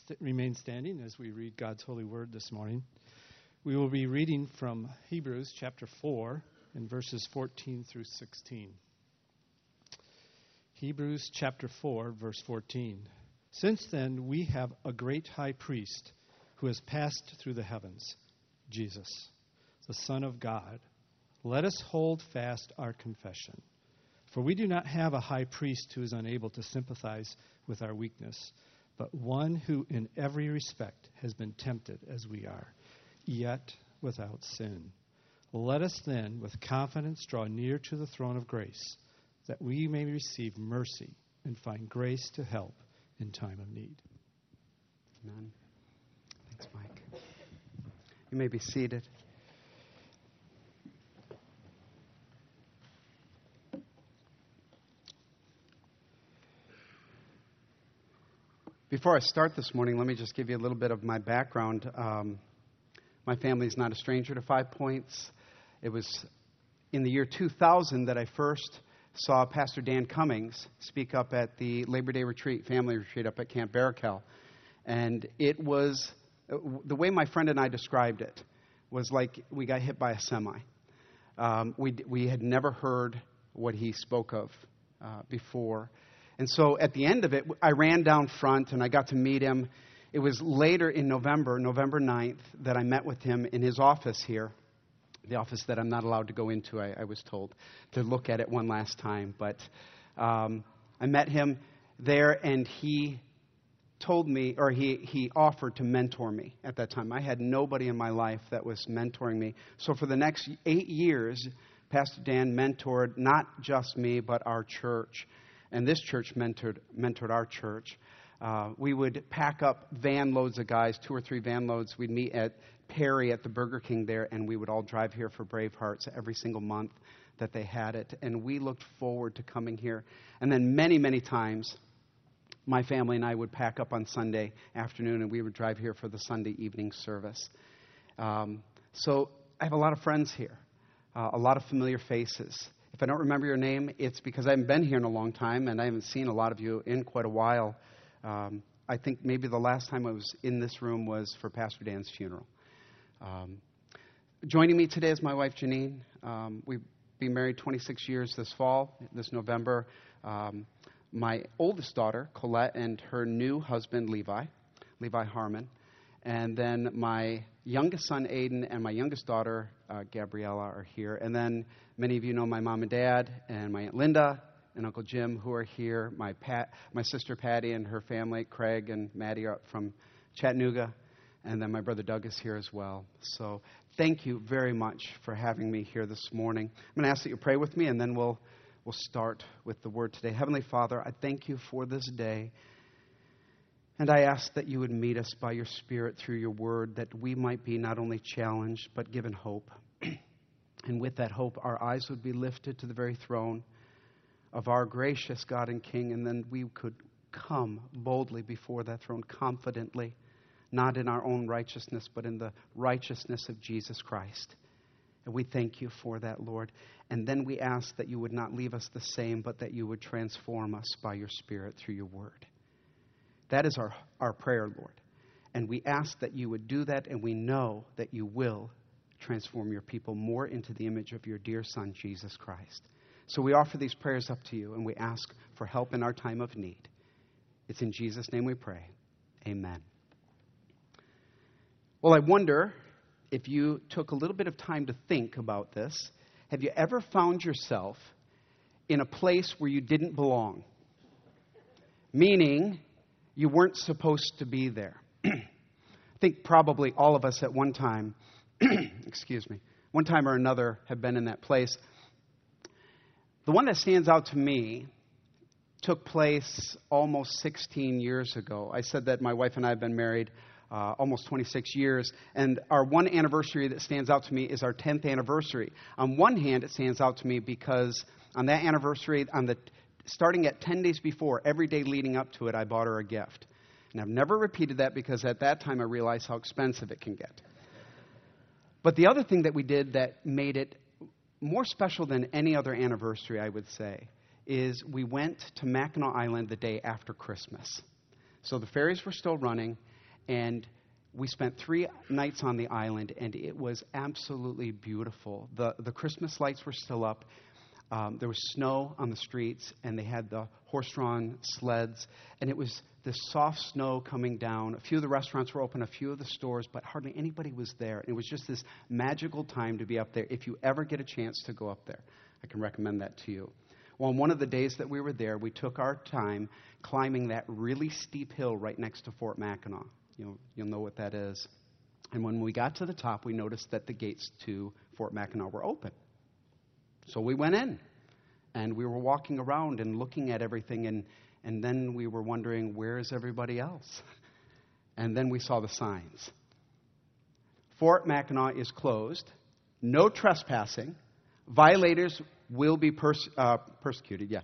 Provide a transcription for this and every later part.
remain standing as we read God's holy word this morning. We will be reading from Hebrews chapter 4 and verses 14 through 16. Hebrews chapter 4, verse 14. Since then we have a great high priest who has passed through the heavens, Jesus, the Son of God. Let us hold fast our confession. For we do not have a high priest who is unable to sympathize with our weakness, but one who in every respect has been tempted as we are, yet without sin. Let us then with confidence draw near to the throne of grace, that we may receive mercy and find grace to help in time of need. Amen. Thanks, Mike. You may be seated. Before I start this morning, let me just give you a little bit of my background. My family is not a stranger to 5 Points. It was in the year 2000 that I first saw Pastor Dan Cummings speak up at the Labor Day retreat, family retreat up at Camp Barakel. And it was, the way my friend and I described it, was like we got hit by a semi. We had never heard what he spoke of before. And so at the end of it, I ran down front and I got to meet him. It was later in November 9th, that I met with him in his office here, the office that I'm not allowed to go into, I was told, to look at it one last time. But I met him there, and he told me, or he offered to mentor me at that time. I had nobody in my life that was mentoring me. So for the next 8 years, Pastor Dan mentored not just me, but our church. And this church mentored our church. We would pack up van loads of guys, 2 or 3 van loads. We'd meet at Perry at the Burger King there, and we would all drive here for Bravehearts every single month that they had it. And we looked forward to coming here. And then many, many times, my family and I would pack up on Sunday afternoon, and we would drive here for the Sunday evening service. So I have a lot of friends here, a lot of familiar faces. If I don't remember your name, it's because I haven't been here in a long time, and I haven't seen a lot of you in quite a while. I think maybe the last time I was in this room was for Pastor Dan's funeral. Joining me today is my wife, Janine. We've been married 26 years this November. My oldest daughter, Colette, and her new husband, Levi Harmon. And then my youngest son, Aiden, and my youngest daughter, Gabriella, are here. And then many of you know my mom and dad, and my Aunt Linda, and Uncle Jim, who are here. My sister Patty and her family, Craig and Maddie, are from Chattanooga. And then my brother Doug is here as well. So thank you very much for having me here this morning. I'm going to ask that you pray with me, and then we'll start with the word today. Heavenly Father, I thank you for this day. And I ask that you would meet us by your Spirit through your word, that we might be not only challenged, but given hope. And with that hope, our eyes would be lifted to the very throne of our gracious God and King, and then we could come boldly before that throne confidently, not in our own righteousness, but in the righteousness of Jesus Christ. And we thank you for that, Lord. And then we ask that you would not leave us the same, but that you would transform us by your Spirit through your word. That is our prayer, Lord. And we ask that you would do that, and we know that you will transform your people more into the image of your dear Son, Jesus Christ. So we offer these prayers up to you, and we ask for help in our time of need. It's in Jesus' name we pray. Amen. Well, I wonder if you took a little bit of time to think about this. Have you ever found yourself in a place where you didn't belong? Meaning, you weren't supposed to be there. I think probably all of us at one time, one time or another have been in that place. The one that stands out to me took place almost 16 years ago. I said that my wife and I have been married almost 26 years, and our one anniversary that stands out to me is our 10th anniversary. On one hand, it stands out to me because on that anniversary, starting at 10 days before, every day leading up to it, I bought her a gift. And I've never repeated that because at that time I realized how expensive it can get. But the other thing that we did that made it more special than any other anniversary, I would say, is we went to Mackinac Island the day after Christmas. So the ferries were still running, and we spent 3 nights on the island, and it was absolutely beautiful. The Christmas lights were still up. There was snow on the streets, and they had the horse-drawn sleds, and it was this soft snow coming down. A few of the restaurants were open, a few of the stores, but hardly anybody was there. And it was just this magical time to be up there. If you ever get a chance to go up there, I can recommend that to you. Well, on one of the days that we were there, we took our time climbing that really steep hill right next to Fort Mackinac. You'll know what that is. And when we got to the top, we noticed that the gates to Fort Mackinac were open. So we went in, and we were walking around and looking at everything, and then we were wondering, where is everybody else? And then we saw the signs. Fort Mackinac is closed. No trespassing. Violators will be prosecuted.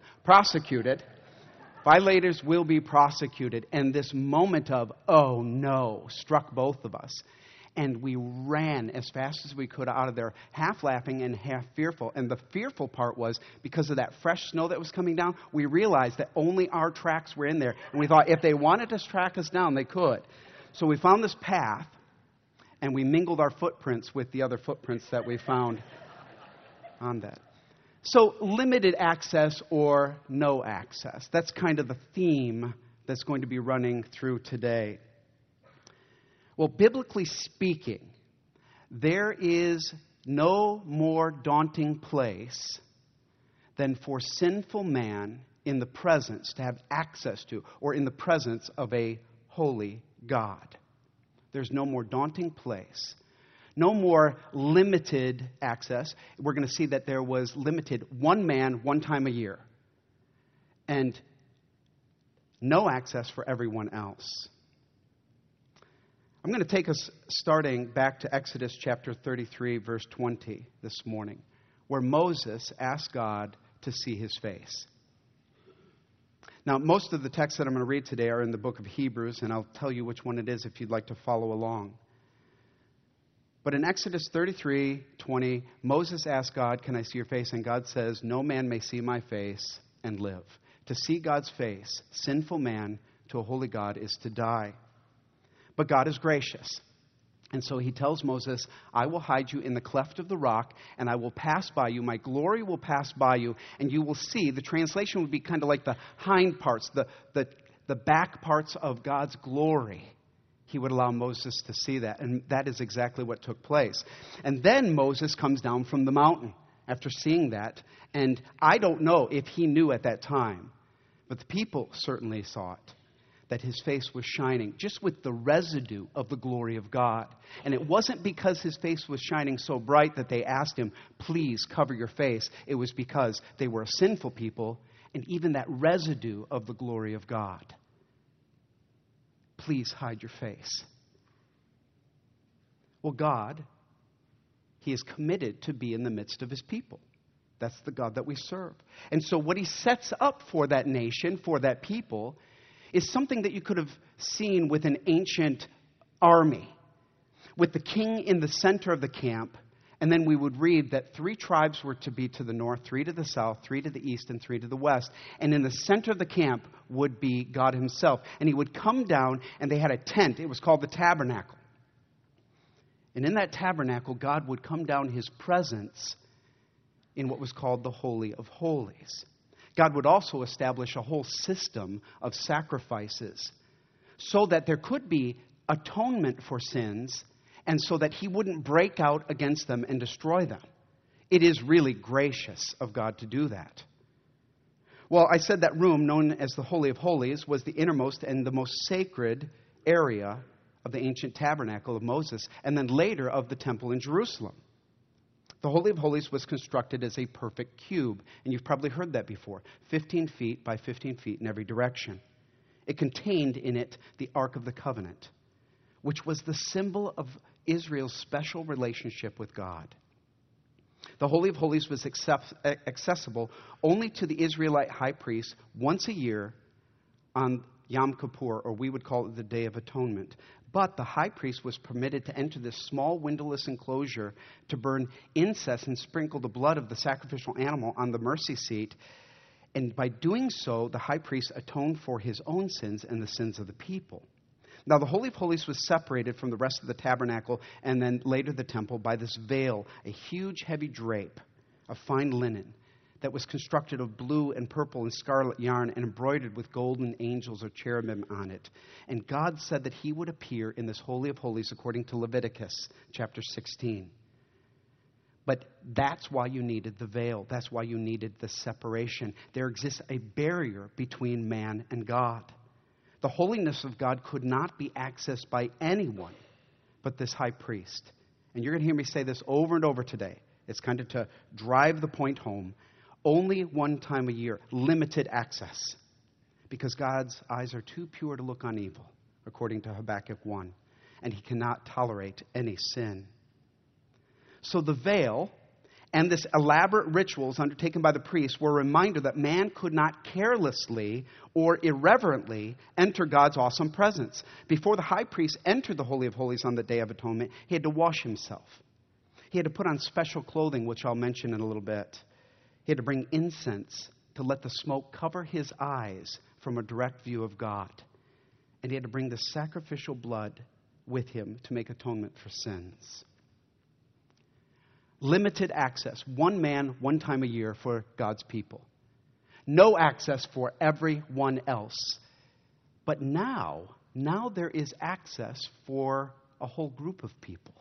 Violators will be prosecuted. And this moment of, oh no, struck both of us. And we ran as fast as we could out of there, half laughing and half fearful. And the fearful part was, because of that fresh snow that was coming down, we realized that only our tracks were in there. And we thought if they wanted to track us down, they could. So we found this path, and we mingled our footprints with the other footprints that we found on that. So limited access or no access. That's kind of the theme that's going to be running through today. Well, biblically speaking, there is no more daunting place than for sinful man in the presence to have access to, or in the presence of a holy God. There's no more daunting place. No more limited access. We're going to see that there was limited one man, one time a year. And no access for everyone else. I'm going to take us starting back to Exodus chapter 33, verse 20 this morning, where Moses asked God to see his face. Now, most of the texts that I'm going to read today are in the book of Hebrews, and I'll tell you which one it is if you'd like to follow along. But in Exodus 33:20, Moses asked God, "Can I see your face?" And God says, "No man may see my face and live." To see God's face, sinful man to a holy God, is to die. But God is gracious. And so he tells Moses, "I will hide you in the cleft of the rock, and I will pass by you. My glory will pass by you, and you will see." The translation would be kind of like the hind parts, the back parts of God's glory. He would allow Moses to see that, and that is exactly what took place. And then Moses comes down from the mountain after seeing that, and I don't know if he knew at that time, but the people certainly saw it, that his face was shining, just with the residue of the glory of God. And it wasn't because his face was shining so bright that they asked him, "Please cover your face." It was because they were a sinful people, and even that residue of the glory of God. Please hide your face. Well, God, he is committed to be in the midst of his people. That's the God that we serve. And so what he sets up for that nation, for that people, is something that you could have seen with an ancient army, with the king in the center of the camp. And then we would read that 3 tribes were to be to the north, 3 to the south, 3 to the east, and 3 to the west. And in the center of the camp would be God himself. And he would come down, and they had a tent. It was called the tabernacle. And in that tabernacle, God would come down his presence in what was called the Holy of Holies. God would also establish a whole system of sacrifices so that there could be atonement for sins, and so that he wouldn't break out against them and destroy them. It is really gracious of God to do that. Well, I said that room, known as the Holy of Holies, was the innermost and the most sacred area of the ancient tabernacle of Moses, and then later of the temple in Jerusalem. The Holy of Holies was constructed as a perfect cube, and you've probably heard that before, 15 feet by 15 feet in every direction. It contained in it the Ark of the Covenant, which was the symbol of Israel's special relationship with God. The Holy of Holies was accessible only to the Israelite high priest once a year on Yom Kippur, or we would call it the Day of Atonement. But the high priest was permitted to enter this small windowless enclosure to burn incense and sprinkle the blood of the sacrificial animal on the mercy seat. And by doing so, the high priest atoned for his own sins and the sins of the people. Now, the Holy of Holies was separated from the rest of the tabernacle and then later the temple by this veil, a huge heavy drape of fine linen that was constructed of blue and purple and scarlet yarn and embroidered with golden angels or cherubim on it. And God said that he would appear in this Holy of Holies according to Leviticus chapter 16. But that's why you needed the veil. That's why you needed the separation. There exists a barrier between man and God. The holiness of God could not be accessed by anyone but this high priest. And you're going to hear me say this over and over today. It's kind of to drive the point home. Only one time a year, limited access. Because God's eyes are too pure to look on evil, according to Habakkuk 1. And he cannot tolerate any sin. So the veil and this elaborate rituals undertaken by the priests were a reminder that man could not carelessly or irreverently enter God's awesome presence. Before the high priest entered the Holy of Holies on the Day of Atonement, he had to wash himself. He had to put on special clothing, which I'll mention in a little bit. He had to bring incense to let the smoke cover his eyes from a direct view of God. And he had to bring the sacrificial blood with him to make atonement for sins. Limited access. One man, one time a year for God's people. No access for everyone else. But now there is access for a whole group of people.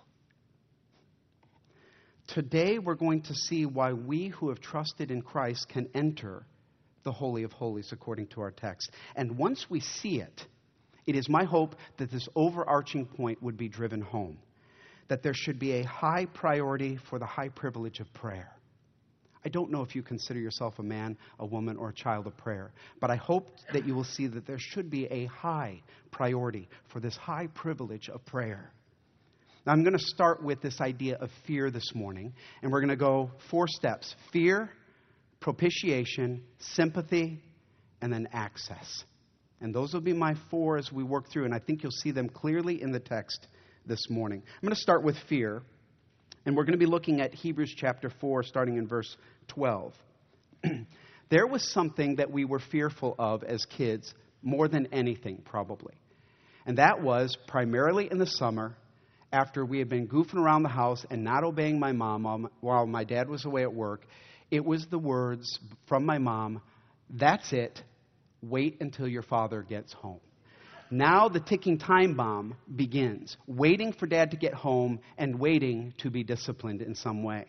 Today we're going to see why we who have trusted in Christ can enter the Holy of Holies according to our text. And once we see it, it is my hope that this overarching point would be driven home. That there should be a high priority for the high privilege of prayer. I don't know if you consider yourself a man, a woman, or a child of prayer, but I hope that you will see that there should be a high priority for this high privilege of prayer. Now, I'm going to start with this idea of fear this morning, and we're going to go 4 steps. Fear, propitiation, sympathy, and then access. And those will be my 4 as we work through, and I think you'll see them clearly in the text this morning. I'm going to start with fear, and we're going to be looking at Hebrews chapter 4, starting in verse 12. There was something that we were fearful of as kids more than anything, probably. And that was primarily in the summer, after we had been goofing around the house and not obeying my mom while my dad was away at work. It was the words from my mom, "That's it, wait until your father gets home." Now the ticking time bomb begins, waiting for Dad to get home and waiting to be disciplined in some way.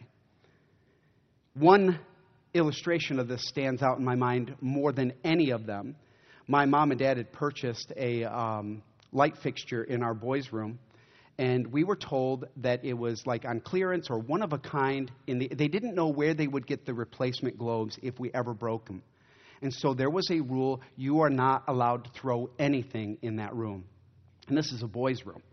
One illustration of this stands out in my mind more than any of them. My mom and Dad had purchased a light fixture in our boys' room, and we were told that it was like on clearance or one of a kind. They didn't know where they would get the replacement globes if we ever broke them. And so there was a rule, you are not allowed to throw anything in that room. And this is a boys' room.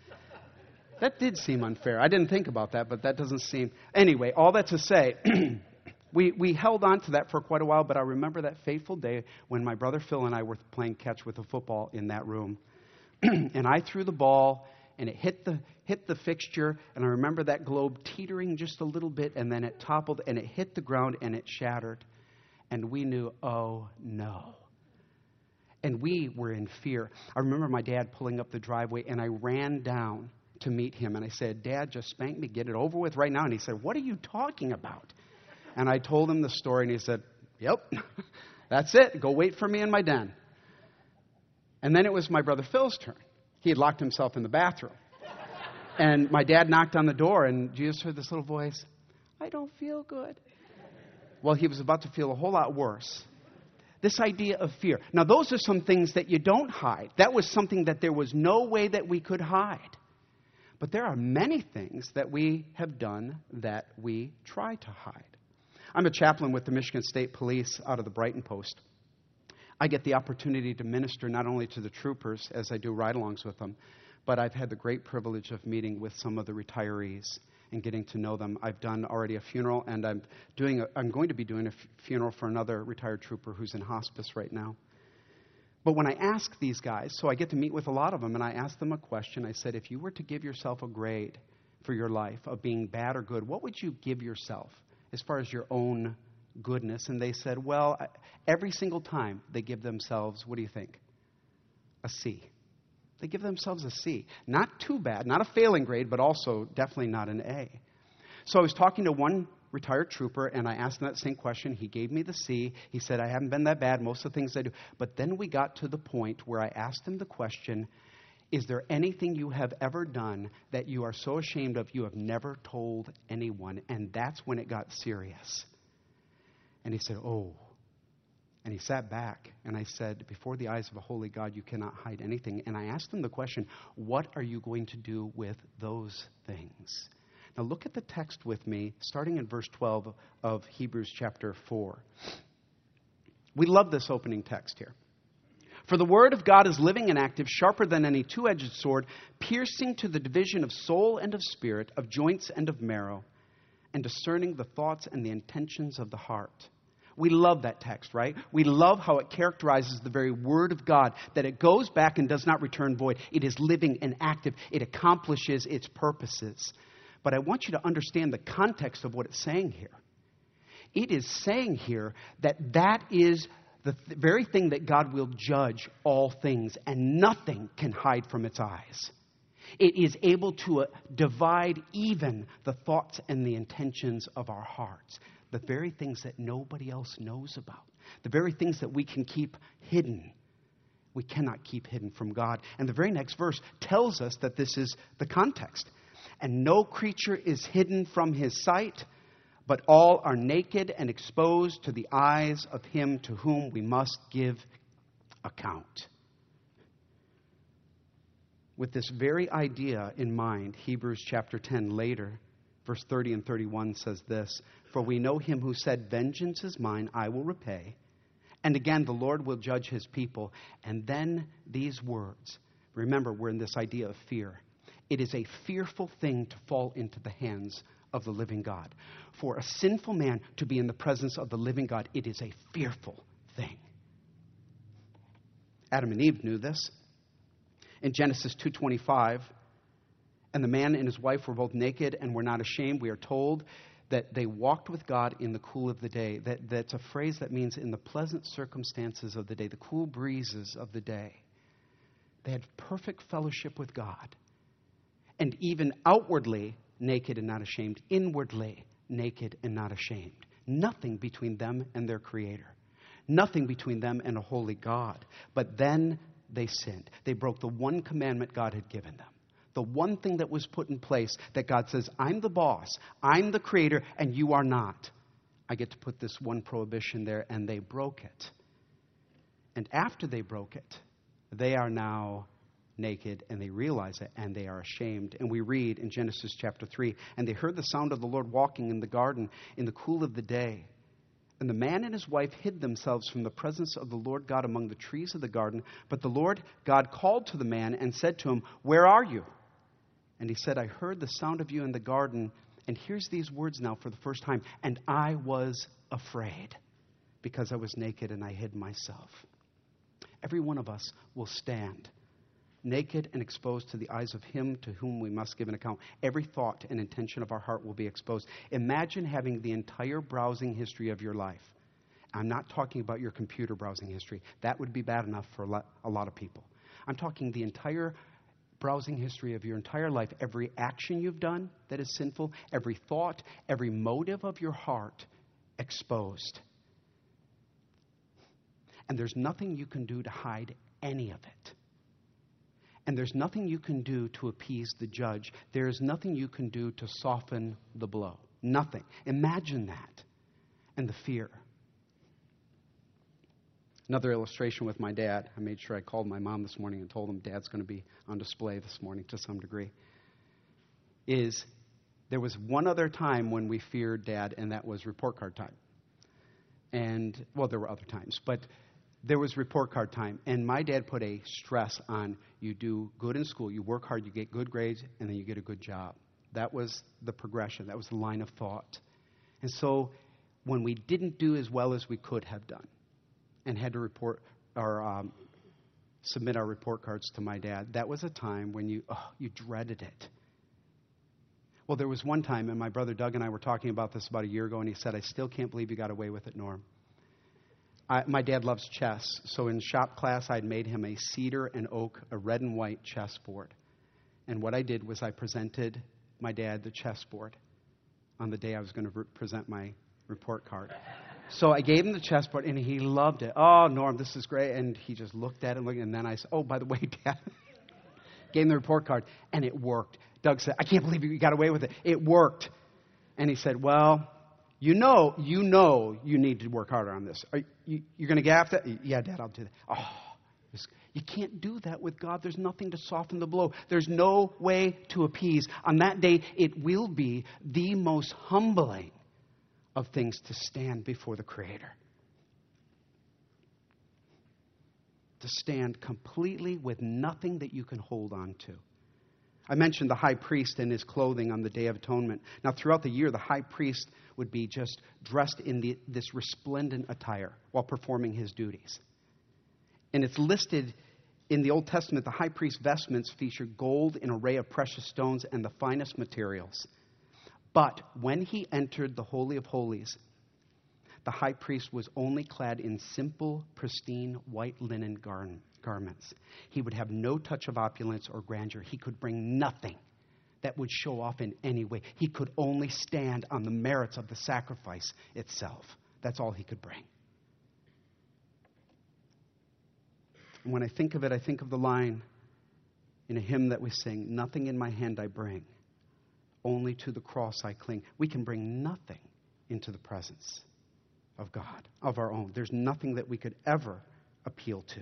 That did seem unfair. I didn't think about that, but that doesn't seem... Anyway, all that to say, we held on to that for quite a while, but I remember that fateful day when my brother Phil and I were playing catch with a football in that room. And I threw the ball, and it hit the fixture, and I remember that globe teetering just a little bit, and then it toppled, and it hit the ground, and it shattered. And we knew, oh, no. And we were in fear. I remember my dad pulling up the driveway, and I ran down to meet him. And I said, "Dad, just spank me, get it over with right now." And he said, "What are you talking about?" And I told him the story, and he said, "Yep, that's it. Go wait for me in my den." And then it was my brother Phil's turn. He had locked himself in the bathroom. And my dad knocked on the door, and Jesus heard this little voice, "I don't feel good." Well, he was about to feel a whole lot worse. This idea of fear. Now, those are some things that you don't hide. That was something that there was no way that we could hide. But there are many things that we have done that we try to hide. I'm a chaplain with the Michigan State Police out of the Brighton Post. I get the opportunity to minister not only to the troopers as I do ride-alongs with them, but I've had the great privilege of meeting with some of the retirees and getting to know them. I've done already a funeral, and I'm going to be doing a funeral for another retired trooper who's in hospice right now. But when I ask these guys, so I get to meet with a lot of them, and I ask them a question. I said, if you were to give yourself a grade for your life of being bad or good, what would you give yourself as far as your own goodness? And they said, well, every single time they give themselves, what do you think? A C. They give themselves a C. Not too bad, not a failing grade, but also definitely not an A. So I was talking to one retired trooper, and I asked him that same question. He gave me the C. He said, I haven't been that bad, most of the things I do. But then we got to the point where I asked him the question, is there anything you have ever done that you are so ashamed of you have never told anyone? And that's when it got serious. And he said, oh. And he sat back, and I said, before the eyes of a holy God, you cannot hide anything. And I asked him the question, what are you going to do with those things? Now look at the text with me, starting in verse 12 of Hebrews chapter 4. We love this opening text here. For the word of God is living and active, sharper than any two-edged sword, piercing to the division of soul and of spirit, of joints and of marrow, and discerning the thoughts and the intentions of the heart. We love that text, right? We love how it characterizes the very word of God, that it goes back and does not return void. It is living and active. It accomplishes its purposes. But I want you to understand the context of what it's saying here. It is saying here that that is the very thing that God will judge all things, and nothing can hide from its eyes. It is able to divide even the thoughts and the intentions of our hearts, the very things that nobody else knows about, the very things that we can keep hidden. We cannot keep hidden from God. And the very next verse tells us that this is the context. And no creature is hidden from his sight, but all are naked and exposed to the eyes of him to whom we must give account. With this very idea in mind, Hebrews chapter 10 later, verse 30 and 31 says this, for we know him who said, vengeance is mine, I will repay. And again, the Lord will judge his people. And then these words. Remember, we're in this idea of fear. It is a fearful thing to fall into the hands of the living God. For a sinful man to be in the presence of the living God, it is a fearful thing. Adam and Eve knew this. In Genesis 2:25, and the man and his wife were both naked and were not ashamed. We are told that they walked with God in the cool of the day. That's a phrase that means in the pleasant circumstances of the day, the cool breezes of the day. They had perfect fellowship with God. And even outwardly naked and not ashamed, inwardly naked and not ashamed. Nothing between them and their Creator. Nothing between them and a holy God. But then they sinned. They broke the one commandment God had given them. The one thing that was put in place that God says, I'm the boss, I'm the Creator, and you are not. I get to put this one prohibition there, and they broke it. And after they broke it, they are now naked, and they realize it, and they are ashamed. And we read in Genesis chapter 3, and they heard the sound of the Lord walking in the garden in the cool of the day. And the man and his wife hid themselves from the presence of the Lord God among the trees of the garden. But the Lord God called to the man and said to him, where are you? And he said, I heard the sound of you in the garden. And here's these words now for the first time. And I was afraid because I was naked and I hid myself. Every one of us will stand naked and exposed to the eyes of him to whom we must give an account. Every thought and intention of our heart will be exposed. Imagine having the entire browsing history of your life. I'm not talking about your computer browsing history. That would be bad enough for a lot of people. I'm talking the entire browsing history of your entire life. Every action you've done that is sinful, every thought, every motive of your heart exposed. And there's nothing you can do to hide any of it. And there's nothing you can do to appease the judge. There is nothing you can do to soften the blow. Nothing. Imagine that. And the fear. Another illustration with my dad. I made sure I called my mom this morning and told him Dad's going to be on display this morning to some degree. Is there was one other time when we feared Dad, and that was report card time. And, well, there were other times, but there was report card time, and my dad put a stress on you do good in school, you work hard, you get good grades, and then you get a good job. That was the progression. That was the line of thought. And so when we didn't do as well as we could have done and had to report or submit our report cards to my dad, that was a time when you dreaded it. Well, there was one time, and my brother Doug and I were talking about this about a year ago, and he said, I still can't believe you got away with it, Norm. My dad loves chess, so in shop class I'd made him a cedar and oak, a red and white chessboard. And what I did was I presented my dad the chessboard on the day I was going to present my report card. So I gave him the chessboard, and he loved it. Oh, Norm, this is great. And he just looked at it, and then I said, oh, by the way, Dad, gave him the report card, and it worked. Doug said, I can't believe you got away with it. It worked. And he said, well, you know you need to work harder on this. You're going to gaff that? Yeah, Dad, I'll do that. Oh, you can't do that with God. There's nothing to soften the blow. There's no way to appease. On that day, it will be the most humbling of things to stand before the Creator. To stand completely with nothing that you can hold on to. I mentioned the high priest and his clothing on the Day of Atonement. Now, throughout the year, the high priest would be just dressed in this resplendent attire while performing his duties. And it's listed in the Old Testament, the high priest's vestments feature gold, an array of precious stones, and the finest materials. But when he entered the Holy of Holies, the high priest was only clad in simple, pristine, white linen garments. He would have no touch of opulence or grandeur. He could bring nothing that would show off in any way. He could only stand on the merits of the sacrifice itself. That's all he could bring. And when I think of it, I think of the line in a hymn that we sing, nothing in my hand I bring, only to the cross I cling. We can bring nothing into the presence of God, of our own. There's nothing that we could ever appeal to.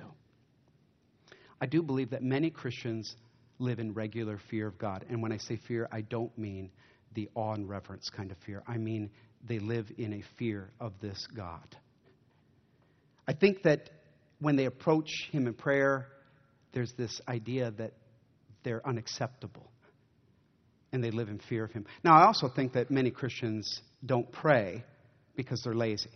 I do believe that many Christians live in regular fear of God. And when I say fear, I don't mean the awe and reverence kind of fear. I mean they live in a fear of this God. I think that when they approach Him in prayer, there's this idea that they're unacceptable. And they live in fear of Him. Now, I also think that many Christians don't pray because they're lazy.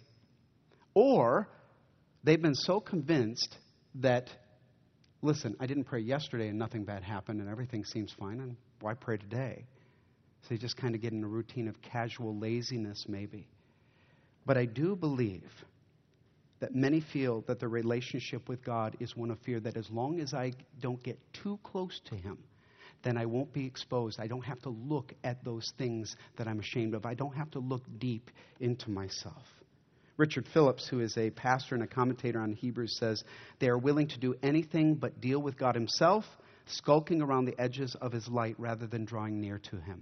Or they've been so convinced that, listen, I didn't pray yesterday and nothing bad happened and everything seems fine, and why pray today? So they just kind of get in a routine of casual laziness maybe. But I do believe that many feel that their relationship with God is one of fear, that as long as I don't get too close to Him, then I won't be exposed. I don't have to look at those things that I'm ashamed of. I don't have to look deep into myself. Richard Phillips, who is a pastor and a commentator on Hebrews, says, they are willing to do anything but deal with God Himself, skulking around the edges of His light rather than drawing near to Him.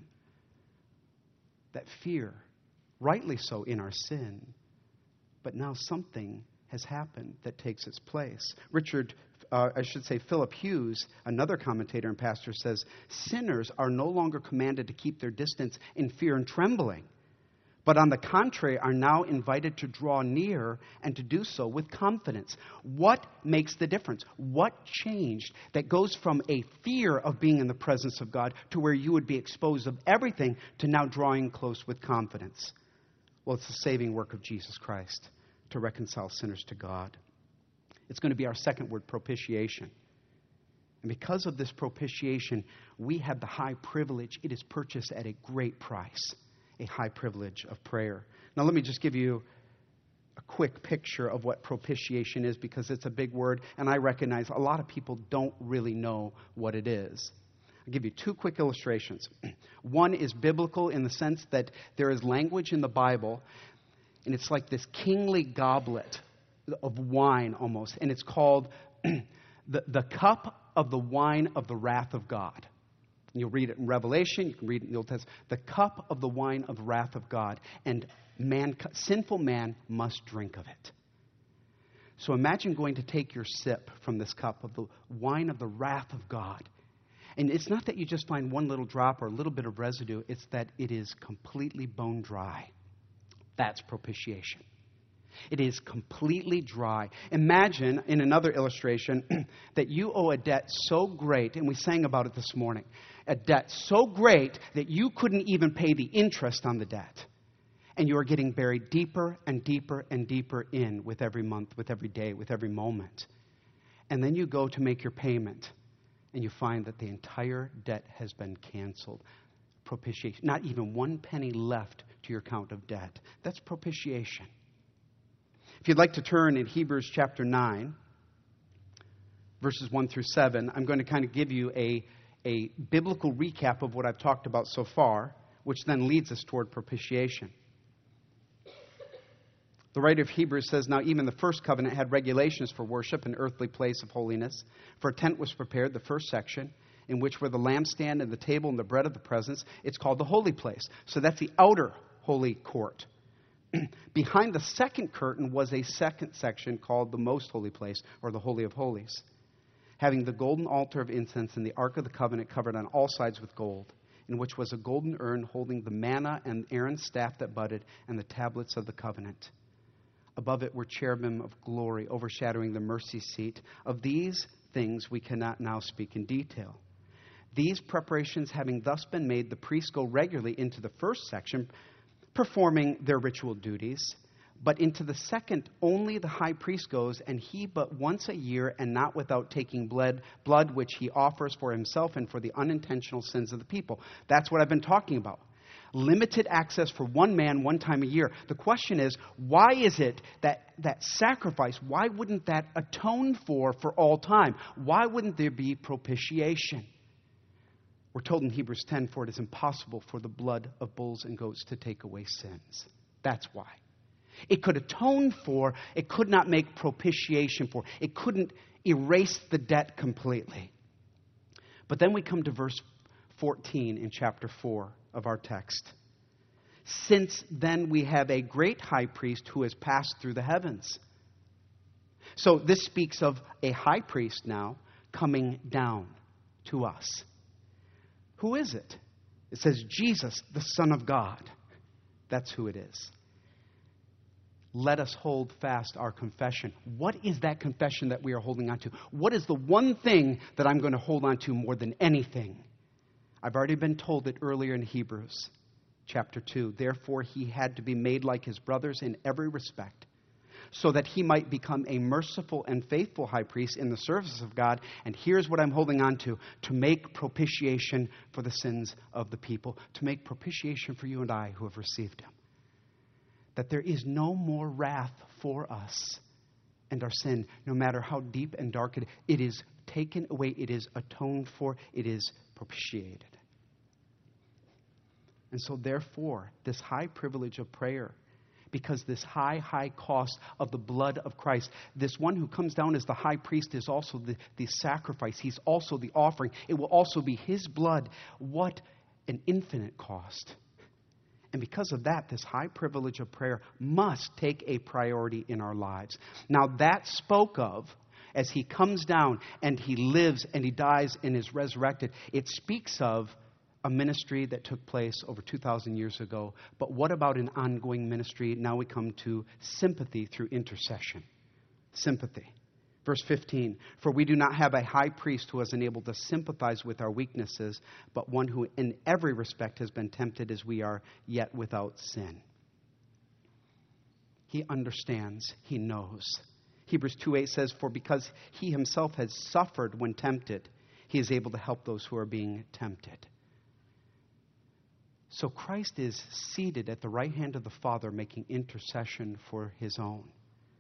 That fear, rightly so in our sin, but now something has happened that takes its place. Philip Hughes, another commentator and pastor, says, sinners are no longer commanded to keep their distance in fear and trembling, but on the contrary are now invited to draw near and to do so with confidence. What makes the difference? What changed that goes from a fear of being in the presence of God to where you would be exposed of everything to now drawing close with confidence? Well, it's the saving work of Jesus Christ to reconcile sinners to God. It's going to be our second word, propitiation. And because of this propitiation, we have the high privilege. It is purchased at a great price, a high privilege of prayer. Now, let me just give you a quick picture of what propitiation is, because it's a big word, and I recognize a lot of people don't really know what it is. I'll give you two quick illustrations. One is biblical in the sense that there is language in the Bible, and it's like this kingly goblet of wine almost, and it's called the cup of the wine of the wrath of God. And you'll read it in Revelation, you can read it in the Old Testament. The cup of the wine of the wrath of God, and sinful man must drink of it. So imagine going to take your sip from this cup of the wine of the wrath of God. And it's not that you just find one little drop or a little bit of residue, it's that it is completely bone dry. That's propitiation. It is completely dry. Imagine, in another illustration, that you owe a debt so great, and we sang about it this morning, a debt so great that you couldn't even pay the interest on the debt. And you are getting buried deeper and deeper and deeper in with every month, with every day, with every moment. And then you go to make your payment, and you find that the entire debt has been canceled. Propitiation. Not even one penny left to your account of debt. That's propitiation. If you'd like to turn in Hebrews chapter 9, verses 1 through 7, I'm going to kind of give you a biblical recap of what I've talked about so far, which then leads us toward propitiation. The writer of Hebrews says, "Now even the first covenant had regulations for worship, an earthly place of holiness. For a tent was prepared," the first section, "in which were the lampstand and the table and the bread of the presence." It's called the holy place. So that's the outer holy court. Behind the second curtain was a second section called the most holy place, or the Holy of Holies, having the golden altar of incense and the Ark of the Covenant covered on all sides with gold, in which was a golden urn holding the manna and Aaron's staff that budded and the tablets of the covenant. Above it were cherubim of glory overshadowing the mercy seat. Of these things we cannot now speak in detail. These preparations having thus been made, the priests go regularly into the first section, performing their ritual duties. But into the second, only the high priest goes, and he but once a year, and not without taking blood which he offers for himself and for the unintentional sins of the people. That's what I've been talking about. Limited access for one man one time a year. The question is, why is it that sacrifice, why wouldn't that atone for all time? Why wouldn't there be propitiation? We're told in Hebrews 10, "For it is impossible for the blood of bulls and goats to take away sins." That's why. It could atone for, it could not make propitiation for. It couldn't erase the debt completely. But then we come to verse 14 in chapter 4 of our text. "Since then we have a great high priest who has passed through the heavens." So this speaks of a high priest now coming down to us. Who is it? It says Jesus, the Son of God. That's who it is. Let us hold fast our confession. What is that confession that we are holding on to? What is the one thing that I'm going to hold on to more than anything? I've already been told it earlier in Hebrews chapter 2. "Therefore he had to be made like his brothers in every respect, so that he might become a merciful and faithful high priest in the service of God." And here's what I'm holding on to make propitiation for the sins of the people, to make propitiation for you and I who have received him. That there is no more wrath for us and our sin, no matter how deep and dark it is taken away, it is atoned for, it is propitiated. And so therefore, this high privilege of prayer, because this high cost of the blood of Christ, this one who comes down as the high priest is also the sacrifice. He's also the offering. It will also be his blood. What an infinite cost. And because of that, this high privilege of prayer must take a priority in our lives. Now that spoke of, as he comes down and he lives and he dies and is resurrected, it speaks of a ministry that took place over 2,000 years ago. But what about an ongoing ministry? Now we come to sympathy through intercession. Sympathy. Verse 15, "For we do not have a high priest who is unable to sympathize with our weaknesses, but one who in every respect has been tempted as we are, yet without sin." He understands. He knows. Hebrews 2:8 says, "For because he himself has suffered when tempted, he is able to help those who are being tempted." So Christ is seated at the right hand of the Father, making intercession for his own.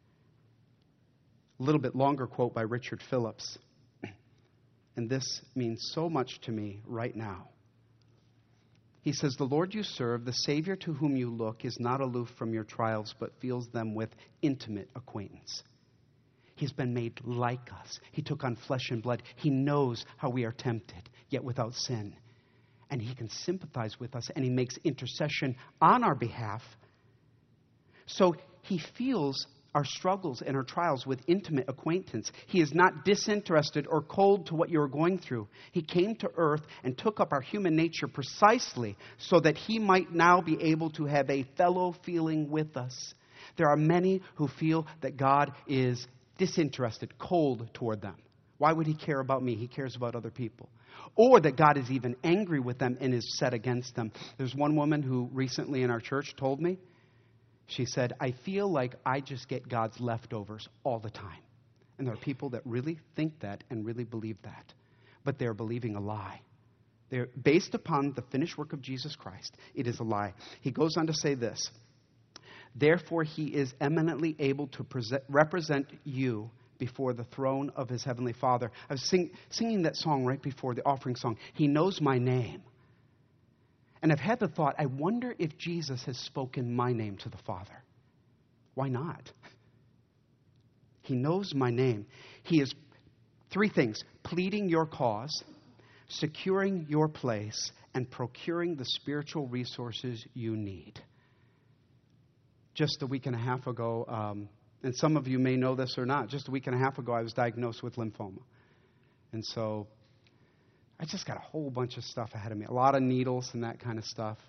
A little bit longer quote by Richard Phillips. And this means so much to me right now. He says, "The Lord you serve, the Savior to whom you look, is not aloof from your trials, but feels them with intimate acquaintance. He's been made like us. He took on flesh and blood. He knows how we are tempted, yet without sin. And he can sympathize with us, and he makes intercession on our behalf. So he feels our struggles and our trials with intimate acquaintance. He is not disinterested or cold to what you are going through. He came to earth and took up our human nature precisely so that he might now be able to have a fellow feeling with us. There are many who feel that God is disinterested, cold toward them. Why would he care about me? He cares about other people. Or that God is even angry with them and is set against them. There's one woman who recently in our church told me, she said, "I feel like I just get God's leftovers all the time." And there are people that really think that and really believe that. But they're believing a lie. They're based upon the finished work of Jesus Christ. It is a lie. He goes on to say this. Therefore, he is eminently able to represent you before the throne of his heavenly Father. I was singing that song right before the offering song. He knows my name. And I've had the thought, I wonder if Jesus has spoken my name to the Father. Why not? He knows my name. He is three things: pleading your cause, securing your place, and procuring the spiritual resources you need. Just a week and a half ago, and some of you may know this or not, just a week and a half ago I was diagnosed with lymphoma. And so I just got a whole bunch of stuff ahead of me, a lot of needles and that kind of stuff.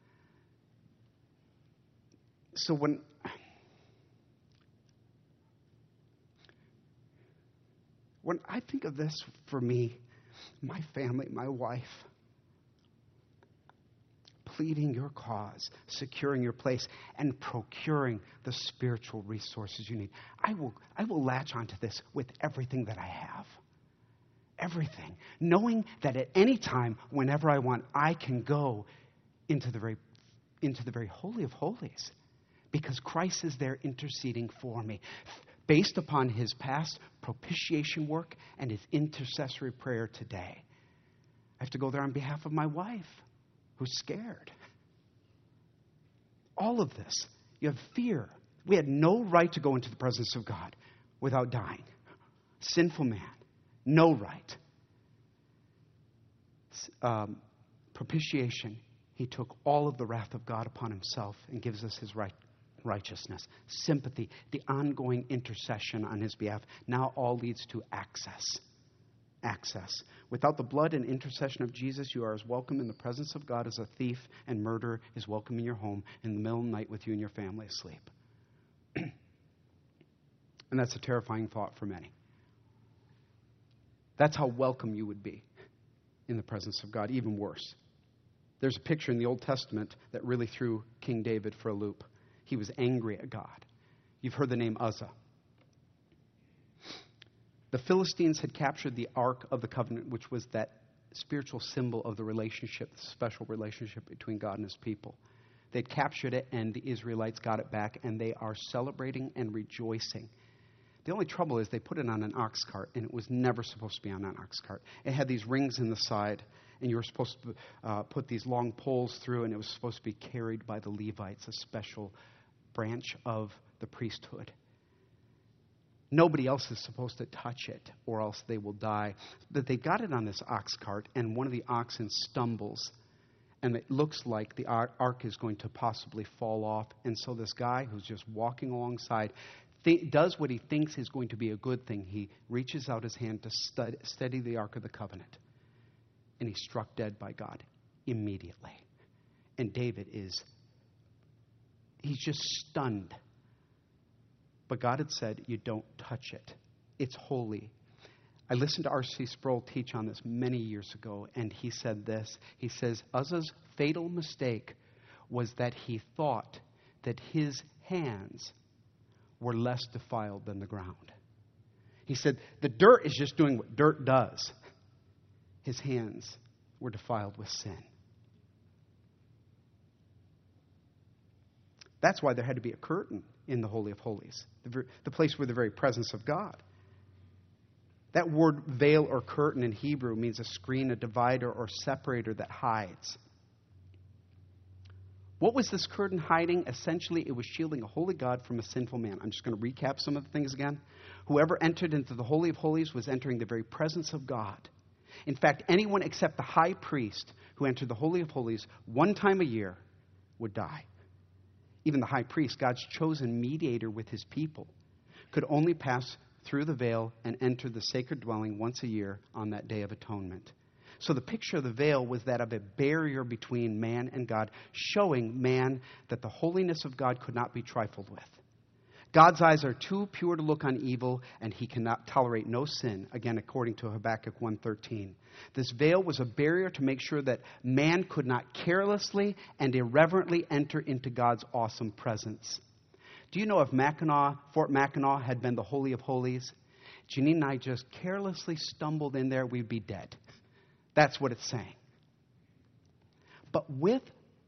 So when I think of this for me, my family, my wife, pleading your cause, securing your place, and procuring the spiritual resources you need. I will latch onto this with everything that I have. Everything. Knowing that at any time, whenever I want, I can go into the very Holy of Holies. Because Christ is there interceding for me. Based upon his past propitiation work and his intercessory prayer today. I have to go there on behalf of my wife, who's scared. All of this. You have fear. We had no right to go into the presence of God without dying. Sinful man. No right. Propitiation. He took all of the wrath of God upon himself and gives us his righteousness. Sympathy. The ongoing intercession on his behalf. Now all leads to access. Access. Without the blood and intercession of Jesus, you are as welcome in the presence of God as a thief and murderer is welcome in your home in the middle of the night with you and your family asleep. And that's a terrifying thought for many. That's how welcome you would be in the presence of God. Even worse. There's a picture in the Old Testament that really threw King David for a loop. He was angry at God. You've heard the name Uzzah. The Philistines had captured the Ark of the Covenant, which was that spiritual symbol of the relationship, the special relationship between God and his people. They'd captured it, and the Israelites got it back, and they are celebrating and rejoicing. The only trouble is they put it on an ox cart, and it was never supposed to be on an ox cart. It had these rings in the side, and you were supposed to put these long poles through, and it was supposed to be carried by the Levites, a special branch of the priesthood. Nobody else is supposed to touch it, or else they will die. But they got it on this ox cart, and one of the oxen stumbles, and it looks like the ark is going to possibly fall off. And so this guy who's just walking alongside does what he thinks is going to be a good thing. He reaches out his hand to steady the Ark of the Covenant, and he's struck dead by God immediately. And David he's just stunned. But God had said, you don't touch it. It's holy. I listened to R.C. Sproul teach on this many years ago, and he said this. He says, Uzzah's fatal mistake was that he thought that his hands were less defiled than the ground. He said, the dirt is just doing what dirt does. His hands were defiled with sin. That's why there had to be a curtain in the Holy of Holies, the place where the very presence of God. That word veil or curtain in Hebrew means a screen, a divider, or separator that hides. What was this curtain hiding? Essentially, it was shielding a holy God from a sinful man. I'm just going to recap some of the things again. Whoever entered into the Holy of Holies was entering the very presence of God. In fact, anyone except the high priest who entered the Holy of Holies one time a year would die. Even the high priest, God's chosen mediator with his people, could only pass through the veil and enter the sacred dwelling once a year on that Day of Atonement. So the picture of the veil was that of a barrier between man and God, showing man that the holiness of God could not be trifled with. God's eyes are too pure to look on evil, and he cannot tolerate no sin, again, according to Habakkuk 1:13. This veil was a barrier to make sure that man could not carelessly and irreverently enter into God's awesome presence. Do you know if Fort Mackinac had been the Holy of Holies, Janine and I just carelessly stumbled in there, we'd be dead. That's what it's saying. But with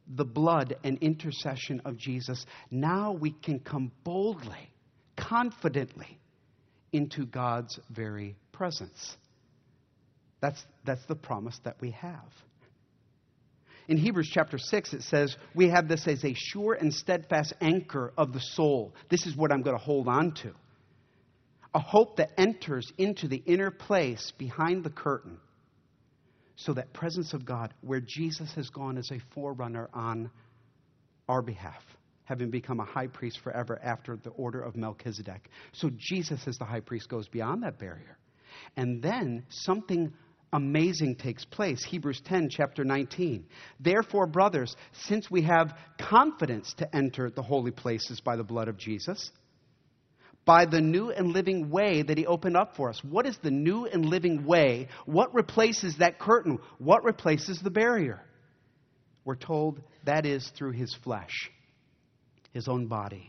the blood and intercession of Jesus, now we can come boldly, confidently into God's very presence. That's the promise that we have. In Hebrews chapter 6, it says, we have this as a sure and steadfast anchor of the soul. This is what I'm going to hold on to. A hope that enters into the inner place behind the curtain. So that presence of God, where Jesus has gone as a forerunner on our behalf, having become a high priest forever after the order of Melchizedek. So Jesus as the high priest goes beyond that barrier. And then something amazing takes place. Hebrews 10, chapter 19. Therefore, brothers, since we have confidence to enter the holy places by the blood of Jesus, by the new and living way that he opened up for us. What is the new and living way? What replaces that curtain? What replaces the barrier? We're told that is through his flesh, his own body.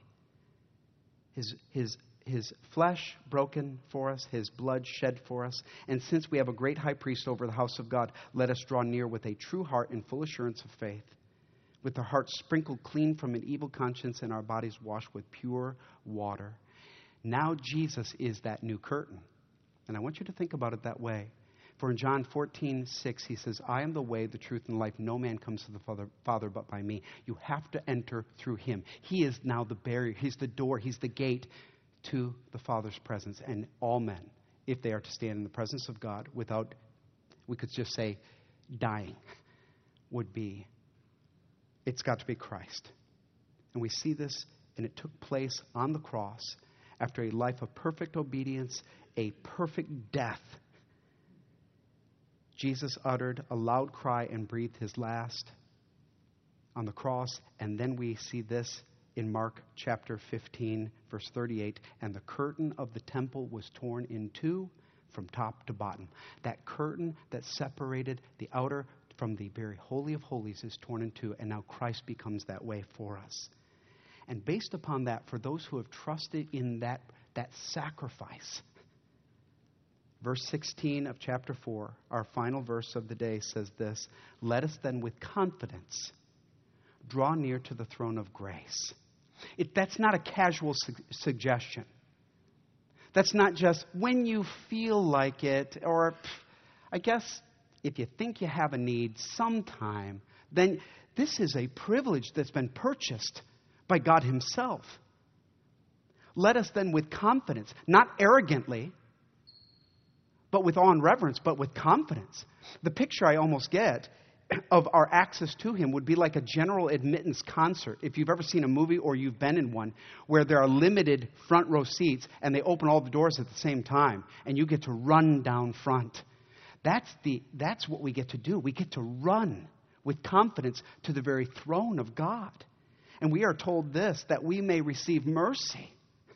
His flesh broken for us, his blood shed for us. And since we have a great high priest over the house of God, let us draw near with a true heart and full assurance of faith, with our hearts sprinkled clean from an evil conscience and our bodies washed with pure water. Now Jesus is that new curtain. And I want you to think about it that way. For in John 14:6, he says, I am the way, the truth, and life. No man comes to the Father but by me. You have to enter through him. He is now the barrier. He's the door. He's the gate to the Father's presence. And all men, if they are to stand in the presence of God without, we could just say, dying, it's got to be Christ. And we see this, and it took place on the cross. After a life of perfect obedience, a perfect death, Jesus uttered a loud cry and breathed his last on the cross. And then we see this in Mark chapter 15, verse 38. And the curtain of the temple was torn in two from top to bottom. That curtain that separated the outer from the very holy of holies is torn in two. And now Christ becomes that way for us. And based upon that, for those who have trusted in that sacrifice, verse 16 of chapter 4, our final verse of the day says this, let us then with confidence draw near to the throne of grace. That's not a casual suggestion. That's not just when you feel like it, or I guess if you think you have a need sometime, then this is a privilege that's been purchased by God himself. Let us then with confidence, not arrogantly, but with awe and reverence, but with confidence. The picture I almost get of our access to him would be like a general admittance concert. If you've ever seen a movie or you've been in one where there are limited front row seats and they open all the doors at the same time and you get to run down front. That's what we get to do. We get to run with confidence to the very throne of God. And we are told this, that we may receive mercy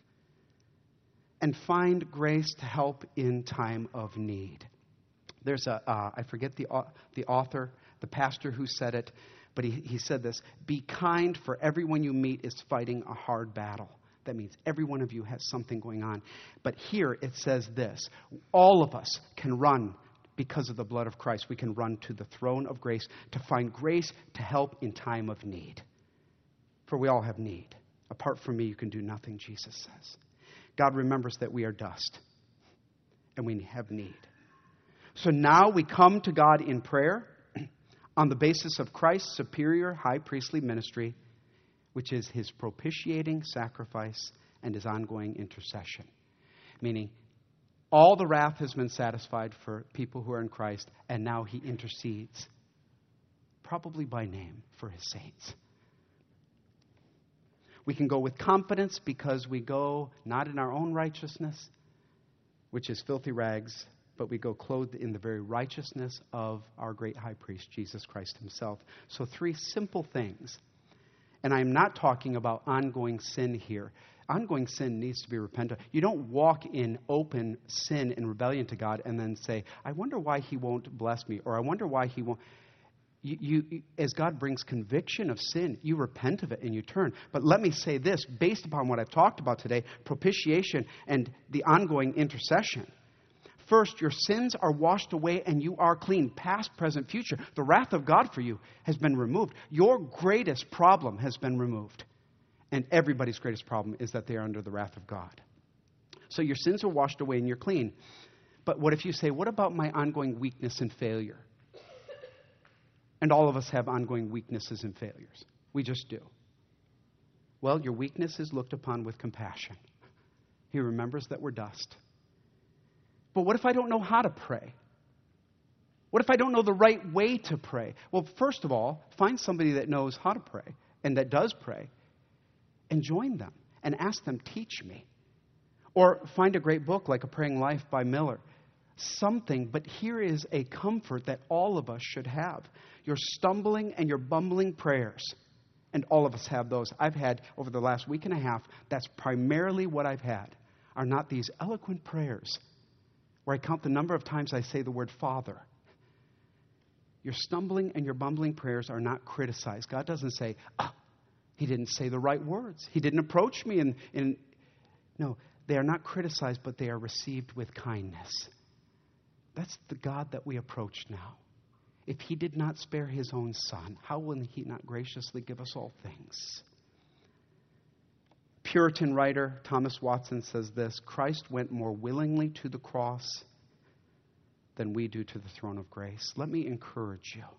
and find grace to help in time of need. There's I forget the author, the pastor who said it, but he said this, be kind, for everyone you meet is fighting a hard battle. That means every one of you has something going on. But here it says this, all of us can run because of the blood of Christ. We can run to the throne of grace to find grace to help in time of need. For we all have need. Apart from me, you can do nothing, Jesus says. God remembers that we are dust and we have need. So now we come to God in prayer on the basis of Christ's superior high priestly ministry, which is his propitiating sacrifice and his ongoing intercession. Meaning, all the wrath has been satisfied for people who are in Christ, and now he intercedes, probably by name, for his saints. We can go with confidence because we go not in our own righteousness, which is filthy rags, but we go clothed in the very righteousness of our great high priest, Jesus Christ himself. So 3 simple things. And I'm not talking about ongoing sin here. Ongoing sin needs to be repented. You don't walk in open sin and rebellion to God and then say, I wonder why he won't bless me, or I wonder why he won't. You, as God brings conviction of sin, you repent of it and you turn. But let me say this, based upon what I've talked about today, propitiation and the ongoing intercession. first, your sins are washed away and you are clean, past, present, future. The wrath of God for you has been removed. Your greatest problem has been removed. And everybody's greatest problem is that they are under the wrath of God. So your sins are washed away and you're clean. But what if you say, what about my ongoing weakness and failure? And all of us have ongoing weaknesses and failures. We just do. Well, your weakness is looked upon with compassion. He remembers that we're dust. But what if I don't know how to pray? What if I don't know the right way to pray? Well, first of all, find somebody that knows how to pray and that does pray and join them and ask them, teach me. Or find a great book like A Praying Life by Miller. Something, but here is a comfort that all of us should have. Your stumbling and your bumbling prayers, and all of us have those. I've had, over the last week and a half, that's primarily what I've had, are not these eloquent prayers where I count the number of times I say the word Father. Your stumbling and your bumbling prayers are not criticized. God doesn't say, he didn't say the right words. He didn't approach me in. No, they are not criticized, but they are received with kindness. That's the God that we approach now. If he did not spare his own son, how will he not graciously give us all things? Puritan writer Thomas Watson says this: Christ went more willingly to the cross than we do to the throne of grace. Let me encourage you.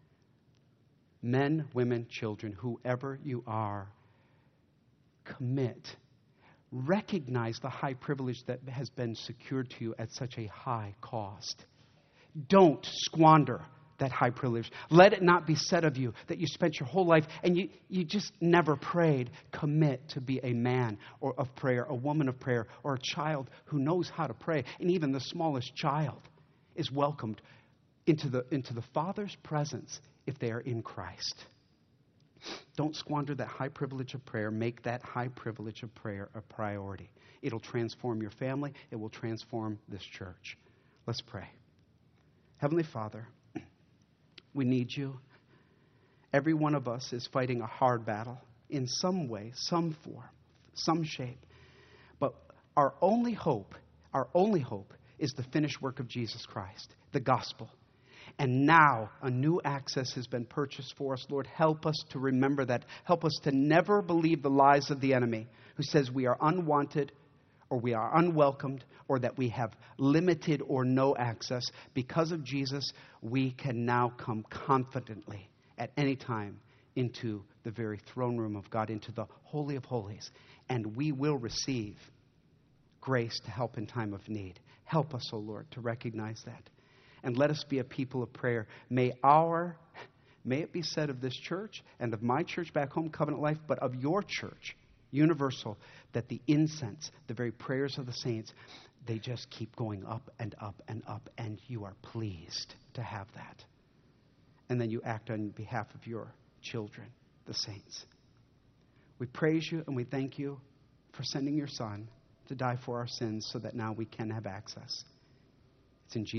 Men, women, children, whoever you are, commit. Recognize the high privilege that has been secured to you at such a high cost. Don't squander that high privilege. Let it not be said of you that you spent your whole life and you just never prayed. Commit to be a man or of prayer, a woman of prayer, or a child who knows how to pray. And even the smallest child is welcomed into the Father's presence if they are in Christ. Don't squander that high privilege of prayer. Make that high privilege of prayer a priority. It'll transform your family. It will transform this church. Let's pray. Heavenly Father, we need you. Every one of us is fighting a hard battle in some way, some form, some shape. But our only hope is the finished work of Jesus Christ, the gospel. And now a new access has been purchased for us. Lord, help us to remember that. Help us to never believe the lies of the enemy who says we are unwanted or we are unwelcomed or that we have limited or no access. Because of Jesus, we can now come confidently at any time into the very throne room of God, into the Holy of Holies. And we will receive grace to help in time of need. Help us, O Lord, to recognize that. And let us be a people of prayer. May it be said of this church and of my church back home, Covenant Life, but of your church, Universal, that the incense, the very prayers of the saints, they just keep going up and up and up, and you are pleased to have that. And then you act on behalf of your children, the saints. We praise you and we thank you for sending your Son to die for our sins so that now we can have access. It's in Jesus'